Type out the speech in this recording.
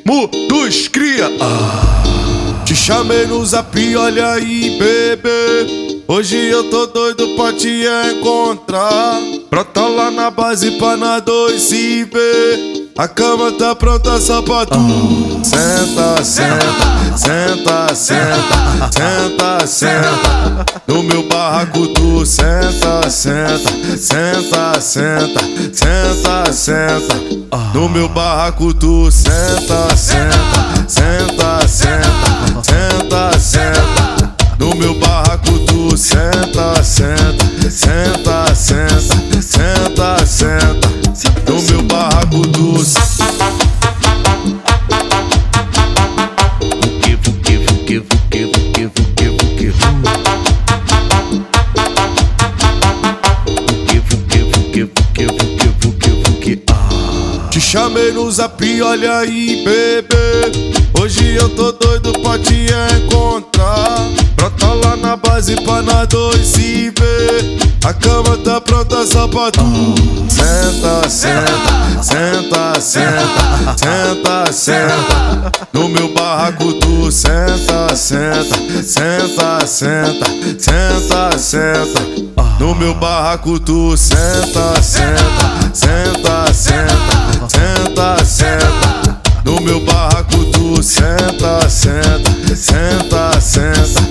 ritmo dos cria. Te chamei no zap, olha aí, bebê. Hoje eu tô doido pra te encontrar. Brota lá na base pra nós dois se ver. A cama tá pronta só pra tu. Senta, senta, senta, senta, senta, senta. No meu barraco tu senta, senta, senta, senta, senta, senta. No meu barraco tu senta, senta, senta, senta, senta, senta. No meu barraco tu senta, senta, senta, senta, senta, senta. No meu barraco tu Te chamei no zap, olha aí, bebê. Hoje eu tô doido pra te encontrar. Brota lá na base pra nós dois se ver. A cama tá pronta só pra tu. Senta, senta, senta, senta, senta, senta. No meu barraco tu senta, senta, senta, senta, senta, senta. No meu barraco tu senta, senta, senta, senta, senta, senta. No meu barraco tu senta, senta, senta, senta.